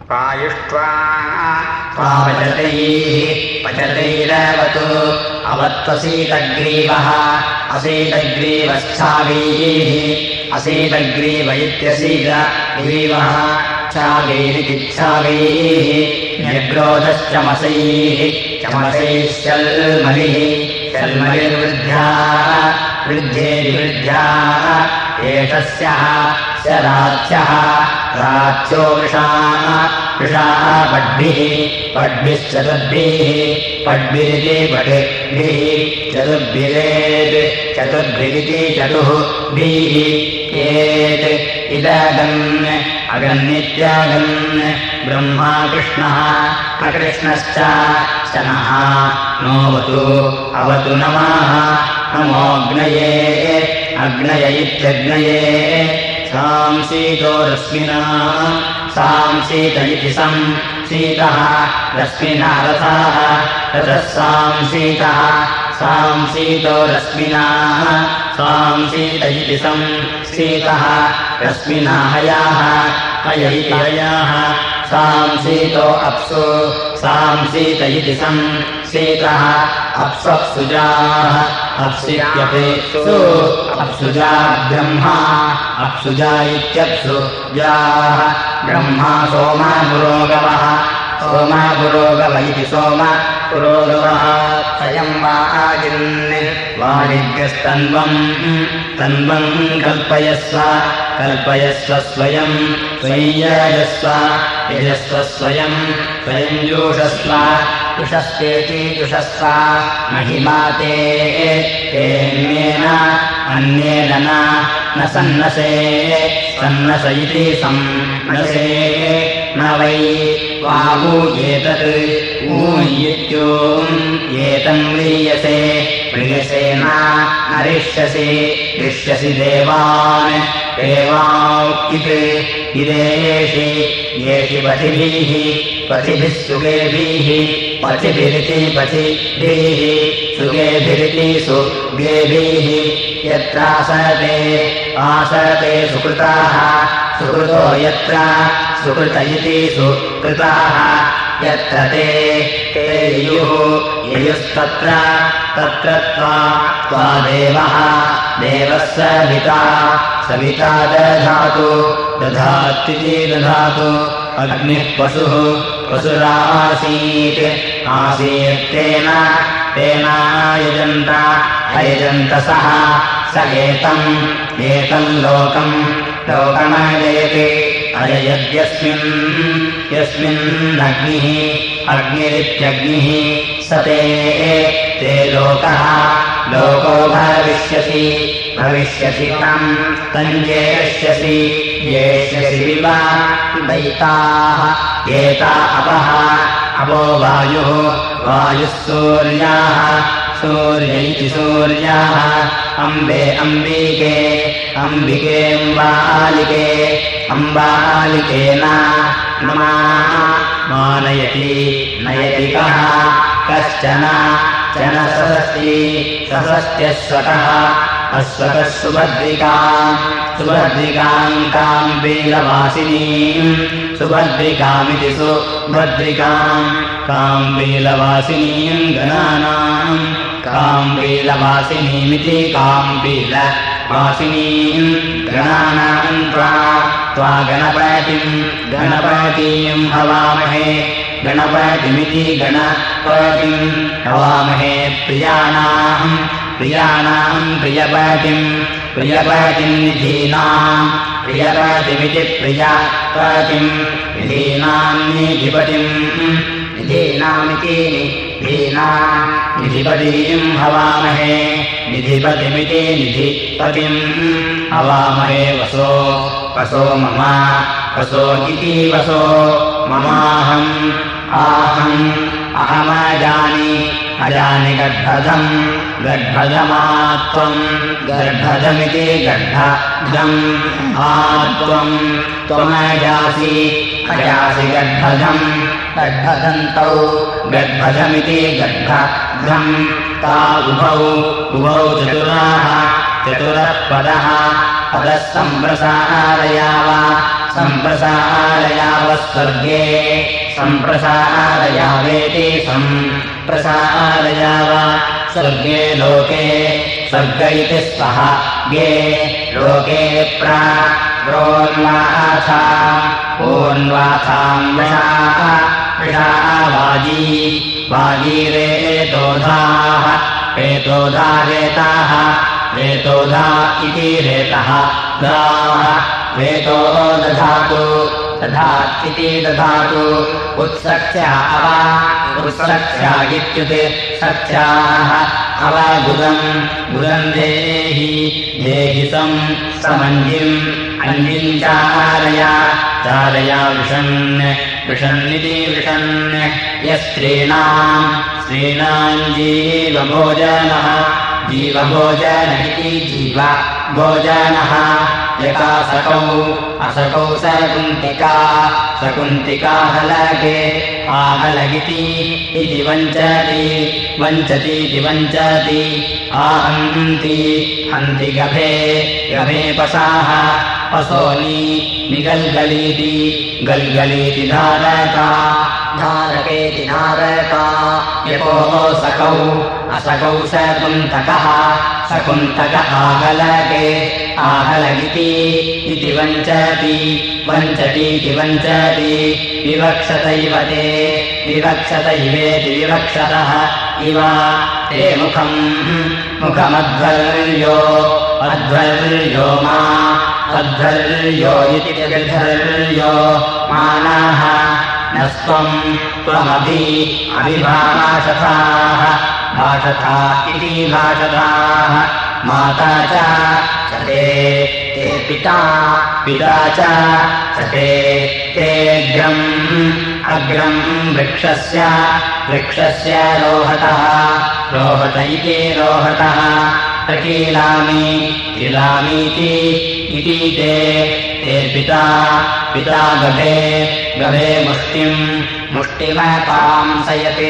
पायुष्ट्वा पचतैरवतु अवत्वसीतग्रीवः असीतग्रीवश्चागैः असीतग्रीव इत्यसीतग्रीवः चागैरितिच्छागैः न्यग्रोधश्चमसैः चमसैश्चल्मलिः चल्मलिर्वृद्ध्या वृद्धेरिवृद्ध्या एषस्यः स राच्यः राच्यो वृषाः पड्भिः पड्भिश्चतुर्भिः पड्भिरिति पटिभिः चतुर्भिरिति चतुर्भिः एत् इदगन् अगन्नित्यागन् ब्रह्मा कृष्णः अकृष्णश्च शनः नोऽवतु अवतु नमः नमोऽग्नये अग्नय इत्यग्नये सांसीतो रश्मिना सांसीत इति संसीतः रश्मिना रथः रथः सांसीतः सांसीतो रश्मिना सांसीत इति संसीतः रश्मिना हयाः हय इति हयाः सांसीतो अप्सु सांसीत इति संसीतः अप्सुजाः अप्सित्यपेक्षु अप्सुजा ब्रह्मा अप्सुजा इत्यप्सुजाः ब्रह्मा सोमा पुरोगवः सोमा पुरोगव इति सोमा पुरोगवः अयं वाजिन्वाजिभ्यस्तन्वम् तन्वम् कल्पयस्व कल्पयस्व स्वयं स्वय्यजस्व यजस्व स्वयं स्वयं जुषस्व जुषस्वेति जुषस्व महिमाते अन्येन न सन्नसे सन्नस इति सन्नसे न वै वावूयेतत् ऊयित्योम् म्रियसे म्रियसे न रिष्यसि देवान् इदेषि येषि पथिभिः सुगेभिः पथिभिरिति पथिभिः सुगेभिरिति सुगेभिः यत्रासते सुकृताः सुकृतो यत्र सुकृत इति सुकृताः यत्र ते ययुस्तत्र त्वा देवः देवः सविता दधात्विति दधातु अग्निः पशुः पशुरासीत् तेनायजन्त सः स एतम् लोकमजयते अजयद्यस्मिन्नग्निः अग्निरित्यग्निः स ते लोको भविष्यसि तञ्जेष्यसि वैताः एता अपो वायुः सूर्याः सूर्य इति सूर्याः अम्बिके अम्बालिकेन नयति कः कश्चन सशस्त्यश्वकः अश्वकः सुभद्रिकाम् काम्बीलवासिनीम् सुभद्रिकामिति सुभद्रिकाम् काम्बीलवासिनीम् गणानाम् काम्बीलवासिनीमिति काम्बीलवासिनीम् गणानाम् त्वा गणपतिम् हवामहे गणपतिमिति गणपतिम् हवामहे प्रियाणाम् प्रियपतिम् प्रियपतिमिति प्रियपतिम् निधीनाम् निधीनामिति निधिपतिम् हवामहे निधिपतिमिति निधिपतिम् हवामहे वसो मम वसो इति वसो अहमजानि गर्भधमात्वम् गर्भधमिति गर्भधम् त्वमजासि गर्भधन्तौ गर्भधमिति गर्भधम् ता उभौ चतुरः पदः सम्प्रसारयाव सम्प्रसारयावस्वर्गे सम्प्रसारयावेति सम्प्रसारयाव स्वर्गे लोके स्वर्ग इति स्वः गे लोके प्रोन्वाथा पूर्ण्वाथाम् विषा वाजी वाजीरेतोधाः रेतोधा रेताः रेतोधा इति रेतः गाः रेतो दधातु दधात्इति दधातु उत्सख्या इत्युक्ते सख्याः अवगुदम् गुदम् देहि समञ्जिम् अञ्जिम् चारया विषन्निति विषन् यस्त्रीणाम् जीवभोजनः जीवभोजन इति जीवभोजनः यकासकौ असकौ सकुन्तिका हलगे आहलगिति इति वञ्चतीति वञ्चति हन्ति गभे पसाः पसोनि गल्गलीति धारकेति धारका यको सकौ असकौ सकुन्तकः आहलगे आहलगिति इति वञ्चतीति वञ्चति विवक्षतैवेति विवक्षतः इव ते मुखमध्वर्यो अध्वर्यो इति विधर्यो मानाः त्वमभिभाषथाः भाषथा इति भाषथाः माता च ते पिता च ते अग्रम् वृक्षस्य रोहत इति रोहतः प्रकीलामीति इति ते पिता गभे मुष्टिमतांसयति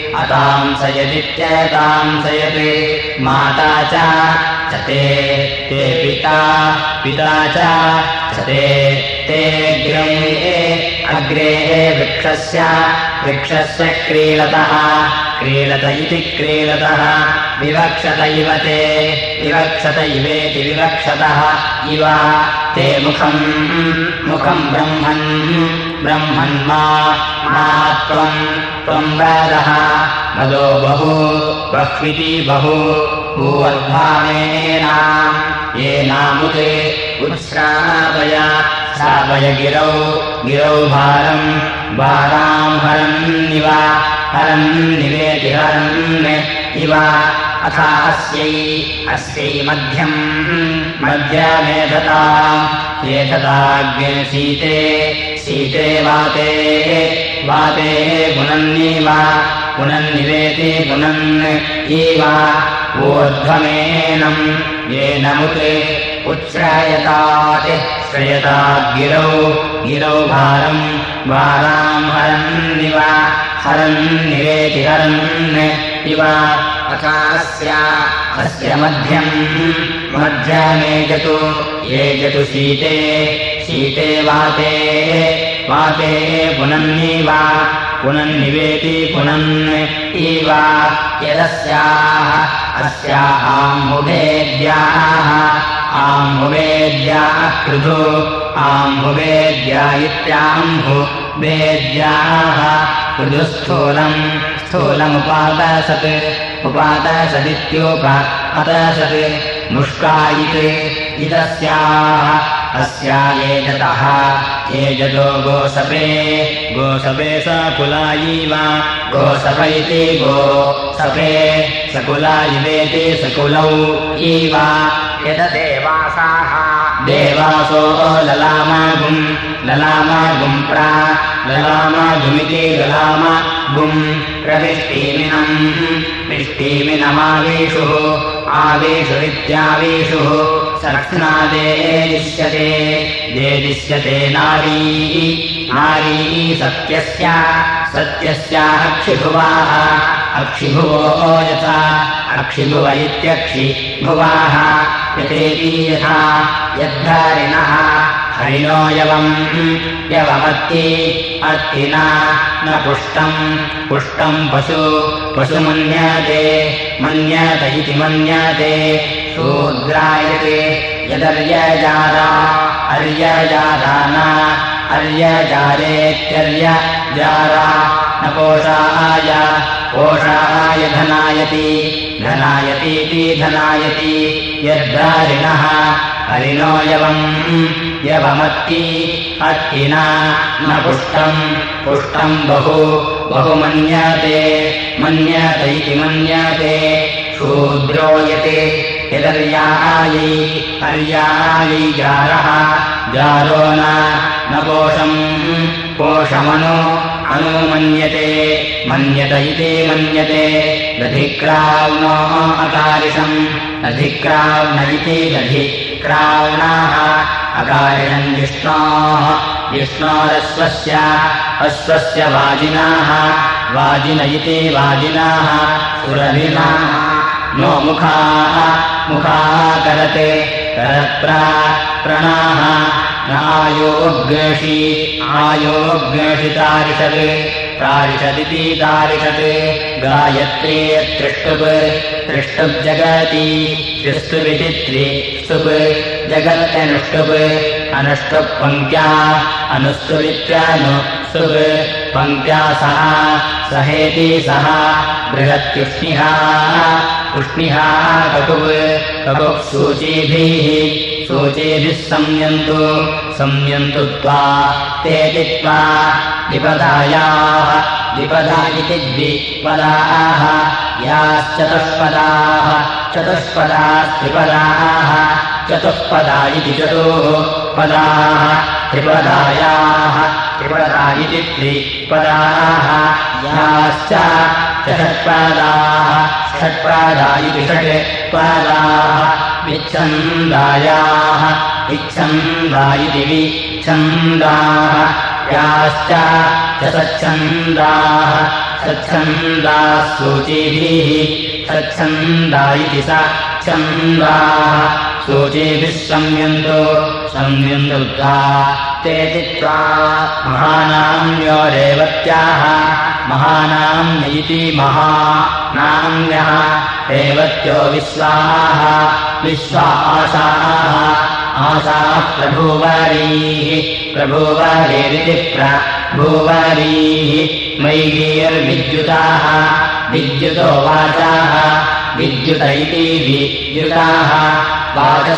अतांसयदित्यतांसयति माता च ते पिता च ते अग्रे वृक्षस्य क्रीडतः क्रीडत इति क्रीडतः विवक्षत इवेति विवक्षतः इव ते मुखम् ब्रह्मन्मा त्वम् वेदः वदो बह्विति भूवद्भावेन येनामुते श्रावय गिरौ भाराम् हरन्निवेति हरन् इव अथा अस्यै मध्यमेधताग्ने शीते वाते पुनन्निवेति पुनन् इव ऊर्ध्वमेनम् येनमुते श्रयतात् गिरौ भाराम् हरन्निवेति हरन् इव अथा अस्य मध्यमेजतु येजतु शीते वाते पुनन्निवेति पुनन् इव अस्याः आम्भुवेद्याः कृधु आम्भुवेद्या इत्याम्भुवेद्याः स्थूलमुपातसदित्योपतसत् मुष्कायित् इदस्याः अस्या येजतो गोसपे सकुलायीव गोसप इति गोसपे सकुलायिवेति सकुलौ इव यददेवासाः देवासो ललामागुमिति ललामगुम् प्रविष्टीमिनमावीषुः आवीषुरित्यावीषुः सत्स्नादेदिश्यते नारी सत्यस्याक्षिभुवाः अक्षिभुवो यथा अक्षिभुव इत्यक्षिभुवाः यथेति यथा यद्धारिणः हरिणो यवमत्ति अर्थिना न पुष्टम् पशुमन्यते मन्यत इति मन्यते शूद्रायते यदर्यजारा अर्यजाराना अर्यजारेत्यर्यजारा न पोषाय धनायतीति धनायति यद्धारिणः हरिणो यवमत्ति अर्थिना न पुष्टम् बहु मन्यते इति मन्यते शूद्रो यते यदर्यायै जारः जारो न पोषमनुमन्यते मन्यत इति मन्यते दधिक्राव्नो अकारिषम् दधिक्राव्न इति दधिक्राव्णाः अकारिषम् विष्णोरश्वस्य वाजिनाः वाजिन इति वाजिनाः सुरभिनाः नो मुखाः करते करत्प्राणाः आयोग्यषि तारिषदिति तारिषत् गायत्री त्रिष्टुप् जगति त्रिष्टुपिति त्रिष्टुप् जगत्यनुष्टुप् अनुष्टुप् पङ्क्त्या अनुष्टुपित्यनुष्टुप् पङ्क्त्या सहेति सह बृहत्युष्णिः कटुप् सूचीभिः संयन्तु त्वा ते दित्वा द्विपदा इति द्विपदाः याश्चतुष्पदास्त्रिपदाः चतुष्पदा इति चतुःपदाः त्रिपदायाः त्रिपदा इति त्रिपदाः याश्च षट्पदा इति षट्पदाः विच्छन्दायाः विच्छन्दा इति विच्छन्दाः याश्च सच्छन्दाः सच्छन्दाः सूचीभिः सच्छन्दा इति सच्छन्दाः सूचीभिः संयन्तु ते चित्वा महानाम्यो रेवत्याः महानाम्य इति महानाम्यः रेवत्यो विश्वाः आशाः प्रभुवरीरिति प्रभुवरीः मैगीर्विद्युताः विद्युतो वाचाः विद्युत इति विद्युताः वाचः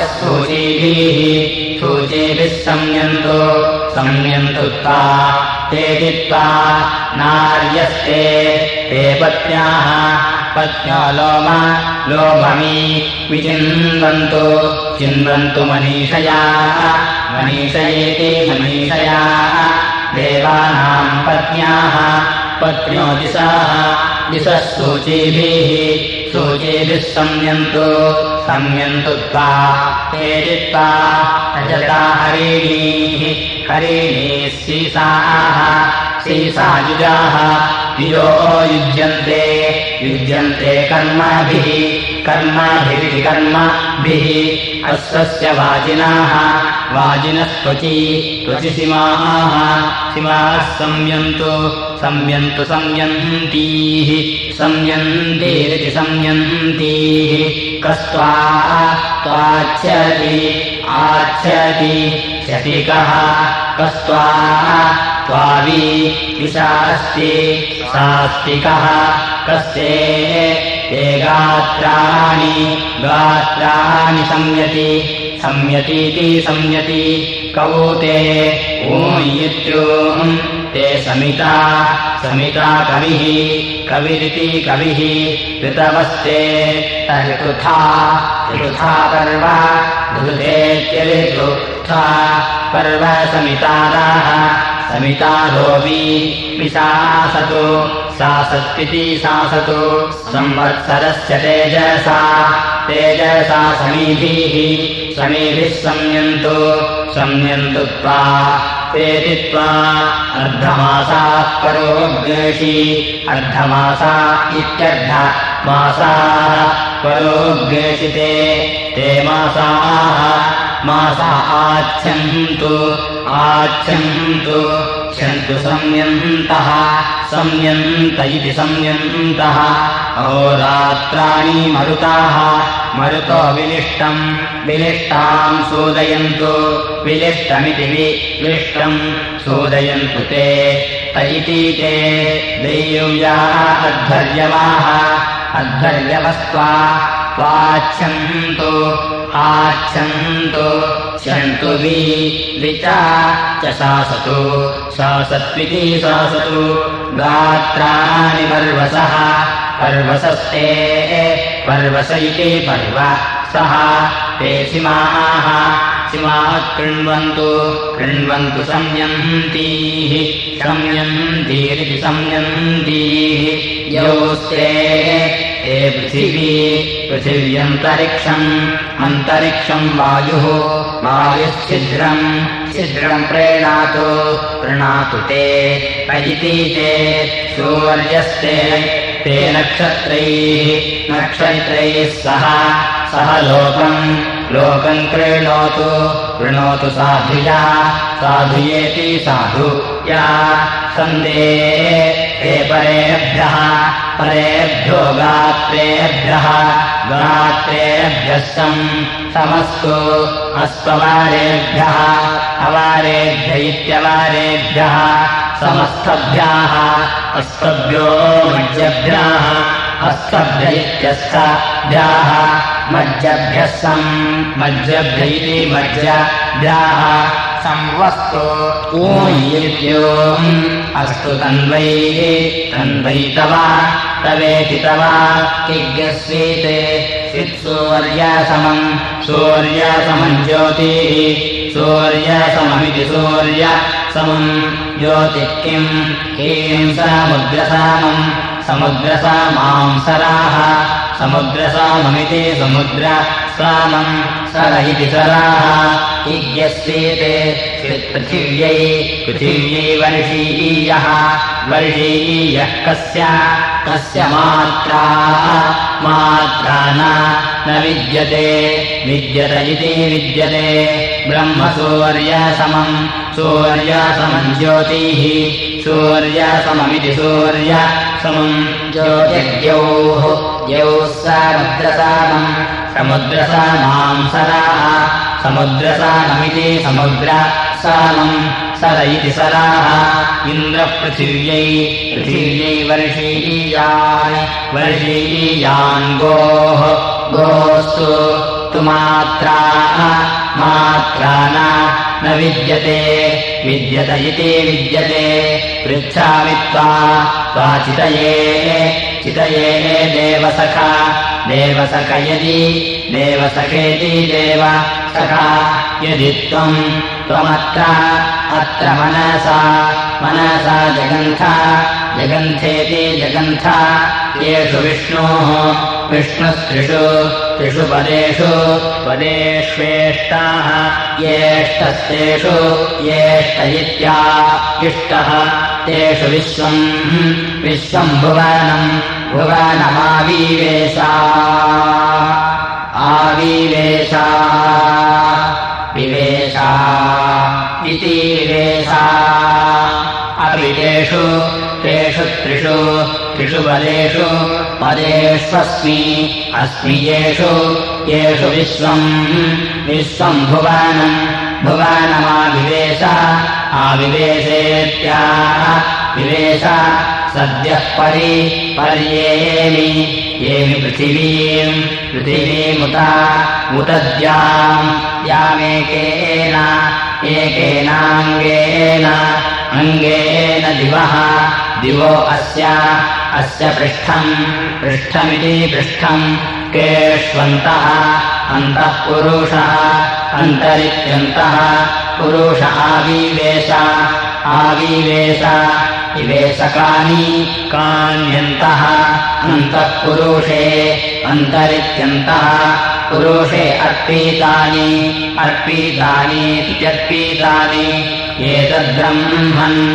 सूचीभिः संयन्तु ते चित्वा नार्यस्ते ते पत्न्यो लोभमी चिन्वन्तु मनीषयेति मनीषया देवानाम् पत्न्यो दिशः सूचीभिः संयन्तु ते चित्वा रजता हरिणीः सीसायुजाः युजो युज्यन्ते कर्मभिरिति कर्मभिः अश्वस्य वाजिनाः त्वचि सीमाः संयन्तीरिति संयन्तीः कस्त्वा आच्छति शतिकः कस्त्वा त्वाविशास्ति सास्तिकः कस्ते ते गात्राणि संयतीति संयति कौते ऊयित्योम् ते समिता कविरिति कविः ऋतवस्ते ऋतुथा पर्व ऋतेत्यऋतुथा पर्व समिताराः समितारोऽपि विशासतु सासत्विति सासतु संवत्सरस्य तेजसा समीभिः संयन्तु त्वा ते दित्वा अर्धमासाः परोग्रेषि अर्धमासा इत्यर्धमासाः परोग्रेषिते ते मासाः मासा आच्छन्तु क्षन्तु संयन्तः संयन्त इति संयन्तः अहोरात्राणि मरुतो विलिष्टाम् सूदयन्तु विलिष्टमिति विलिष्टम् सूदयन्तु ते इति ते देव्याः अद्धर्यवस्त्वा आच्छन्तु क्षन्तु विचा च शासतु शासत्विति शासतु गात्राणि पर्वसस्ते पर्वस इति पर्वसः ते सीमाः कृण्वन्तु संयन्तीरिति संयन्तीः यौस्ते ते पृथिव्यन्तरिक्षम् वायुश्छिद्रम् प्रेणातु ते इति ते सूर्यस्ते ते नक्षत्रैः सह लोकम् कृणोतु साधुयेति साधुया सन्धे ते परेभ्यो गात्रेभ्यः समस्तु अस्त्ववारेभ्यः अवारेभ्य इत्यवारेभ्यः समस्तभ्याः अस्तभ्यो मज्जभ्याः अस्तभ्य इत्यस्तभ्याः मज्जभ्य इति मज्जभ्याः संवस्तु अस्तु तन्वै तवेति तव किज्ञस्वीते सूर्यसमम् ज्योतिः सूर्यसममिति सूर्यसमम् ज्योतिः किम् समुद्रसामाम् सराः समुद्रसाममिति समुद्रसामम् सर इति सराः इज्ञस्वीते पृथिव्यै वर्षीयः कस्य मात्रा न विद्यते इति विद्यते ब्रह्मसूर्यसमम् ज्योतिः सूर्यसममिति सूर्यसमम् ज्योतिर्द्यौः समुद्रसामाम् सराः समुद्रसाममिति समुद्रसामम् सर इति सराः इन्द्रपृथिव्यै वर्षीयान् गोस्तु तु मात्रा न विद्यते इति विद्यते पृच्छामि त्वा चितये देवसख देवसखेति देवसखा यदि त्वमत्र मनसा जगन्थेति जगन्था येषु विष्णुस्त्रिषु पदेष्वेष्टाः येष्टस्तेषु येष्ट इत्या इष्टः तेषु विश्वम् भुवनमाविवेशा विवेशा इति विवेशा अपि तेषु त्रिषु पदेष्वस्मि येषु विश्वम् भुवनमाविवेश आविवेशेत्या विवेश सद्यः पर्येमि यामेकेनाङ्गेन दिवो अस्य पृष्ठमिति पृष्ठम् केष्वन्तः अन्तः पुरुषः अन्तरित्यन्तः पुरुष आविवेश कान्यन्तः अन्तः पुरुषे अन्तरित्यन्तः पुरुषे अर्पीतानि इत्यर्पीतानि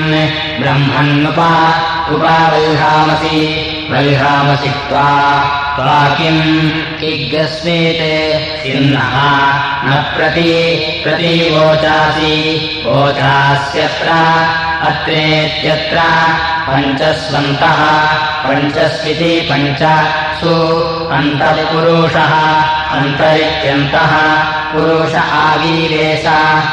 एतद्ब्रह्मन् उपावल्हामसि त्वा त्वा किम् किग्गस्मीत् सिन्नः न प्रतीवोचासि वोचास्यत्र अत्रेत्यत्र पञ्चस्वन्तः पञ्चस्विति पञ्चसु अन्तःपुरुषः अन्तरित्यन्तः पुरुष आवीवेश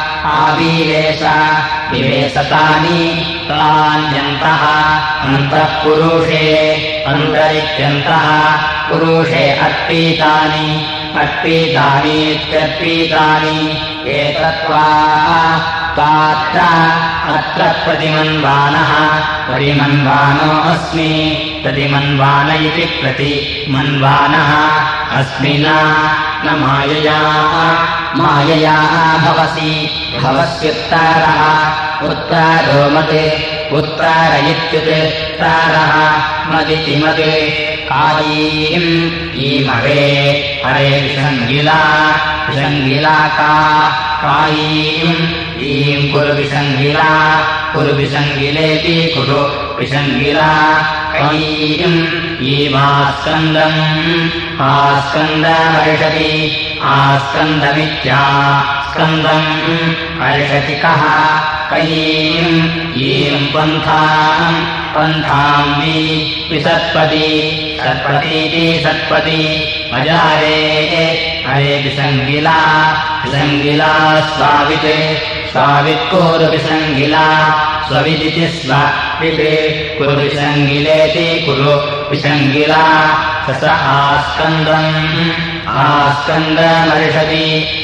विवेशतानि तान्यन्तः अन्तःपुरुषे अन्तरित्यन्तः पुरुषे अट्पीतानीत्यर्पीतानि एतत्त्वा अत्र प्रतिमन्वानः परिमन्वानोऽस्मि प्रतिमन्वान इति प्रतिमन्वानः अस्मि न मायया भवस्युत्तारः उत्तारो मत् उत्तार इत्युत्तारः मदिति मत् कायीम् ईमवे हरे विषङ्गिला कायीम् ईम् कुरु विषङ्गिलेति कुरु विषङ्गिला कयीम् ईमास्कन्दम् आस्कन्दमर्षति आस्कन्दमित्यास्कन्दम् अर्षति कः कयीम् ईम् पन्थाम् विसत्पति सत्पतीति सत्पति अजारे हरे विषङ्गिला स्वावित्कुरु विषङ्गिला स्वविदिति स्वावित् कुरु विषङ्गिलेति कुरु विषङ्गिला स आस्कन्दमर्षति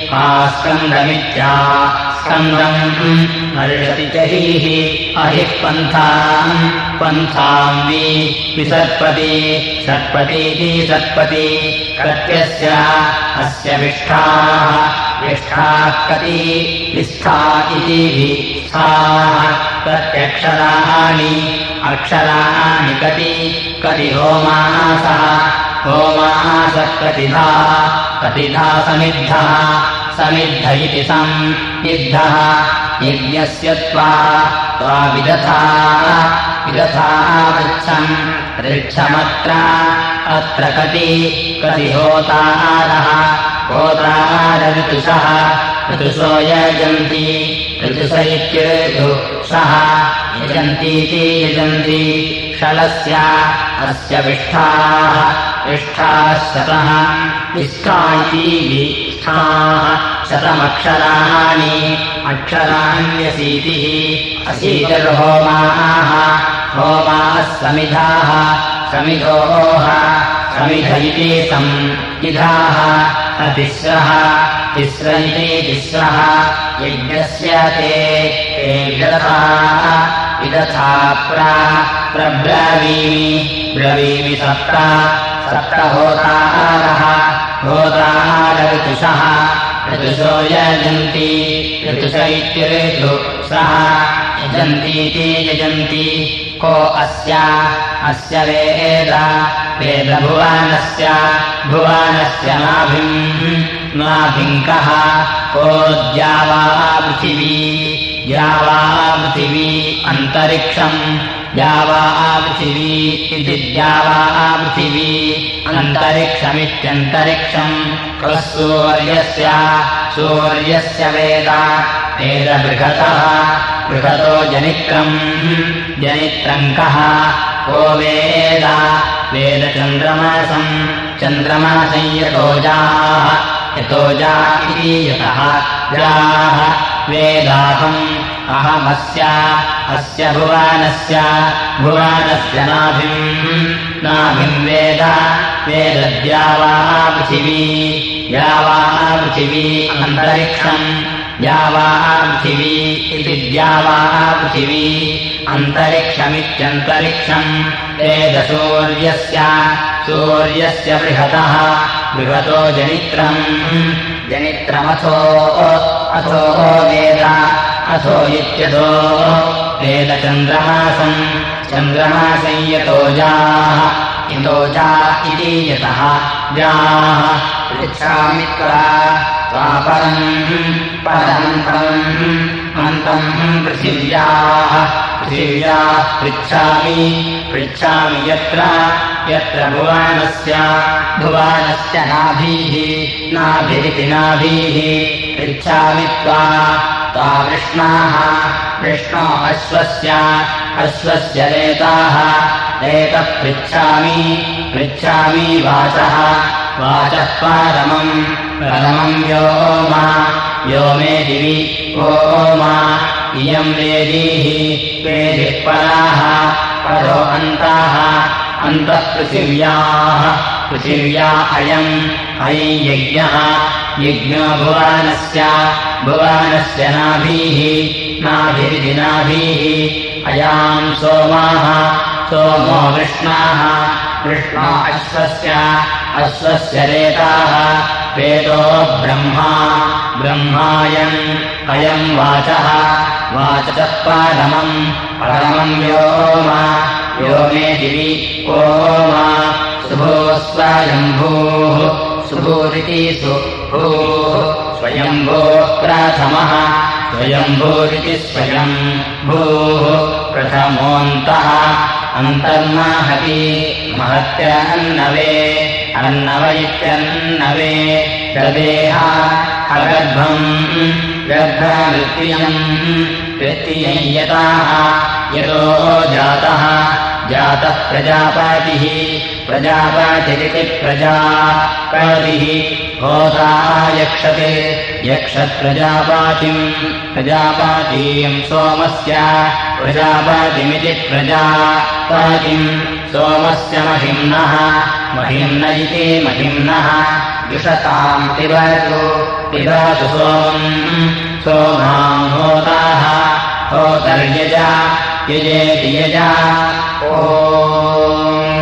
आस्कन्दमित्यास्कन्दम् अर्षति च अहिः पन्थाम् विसत्पति सत्पतीति सत्पति कत्यस्य अस्य विष्ठाः कति विष्ठा इति विष्ठाः कत्यक्षराणि अक्षराणि कति होमासः कतिधा समिद्ध इति समिद्धः यज्ञस्य त्वा विदथा ऋक्षमत्र कति होतारः होतारऋतुषः ऋतुषो यजन्ति ऋतुष इत्यऋतुषः यजन्तीति यजन्ति षलस्य अस्य विष्ठाः शतः विष्ठा इति विष्ठाः शतमक्षराणि अक्षराण्यशीतिः अशीतिर्होमाः समिधाः समिधोः समिध इति संविधाः तिस्रः तिस्र इति तिस्रः यज्ञस्य ते विदथा प्रब्रवीमि सप्तहोतारः होतारऋतुषः ऋतुषो यजन्ति ऋतुष इत्यऋतुषः यजन्तीति यजन्ति को अस्य वेदभुवनस्य नाभिम् कः को द्यावा पृथिवी अन्तरिक्षम् द्यावा पृथिवी इति द्यावा पृथिवी अन्तरिक्षमित्यन्तरिक्षम् कः सूर्यस्य वेदबृहतः बृहतो जनित्रम् कः को वेदचन्द्रमासम् यतोजा इति यतः जाः वेदाहम् अहमस्य भुवनस्य नाभिम् वेदद्यावा पृथिवी अन्तरिक्षम् द्यावा पृथिवी इति द्यावा पृथिवी अन्तरिक्षमित्यन्तरिक्षम् सूर्यस्य बृहतो जनित्रमथो अथो इत्यथो चन्द्रमासम् यतोजाः इति यतः जाः पृच्छामि त्वापरम् अन्तम् पृथिव्याः पृथिव्या पृच्छामि यत्र भुवानस्य नाभिरिति नाभिः पृच्छामि त्वा वृष्णो अश्वस्य रेताः पृच्छामि वाचः परमम् व्योमे दिवि ओमा इयम् वेदीः पराः परो अन्तः पृथिव्या अयम् यज्ञो भुवानस्य नाभिरिति नाभिः अयाम् सोमो वृष्णो अश्वस्य रेताः वेदो ब्रह्मायम् अयम् वाचः परमम् व्योमे दिवि ओमा शुभो स्वयम्भूः शुभूरिति स्वयम्भूः स्वयम्भूरिति स्वयम्भूः प्रथमोऽन्तः अन्तर्माहति महत्यन्नवे इत्यन्नवे तदेह गर्भमृत्ययम् यताः यतो जातः प्रजापतिरिति प्रजापतिः होता यक्षत्प्रजापातीम् सोमस्य प्रजापतिमिति प्रजापतिम् सोमस्य महिम्न इति महिम्नः जुषताम् पिबतु सोमाम् होताः होतर्यजा यजेति यजा ॐ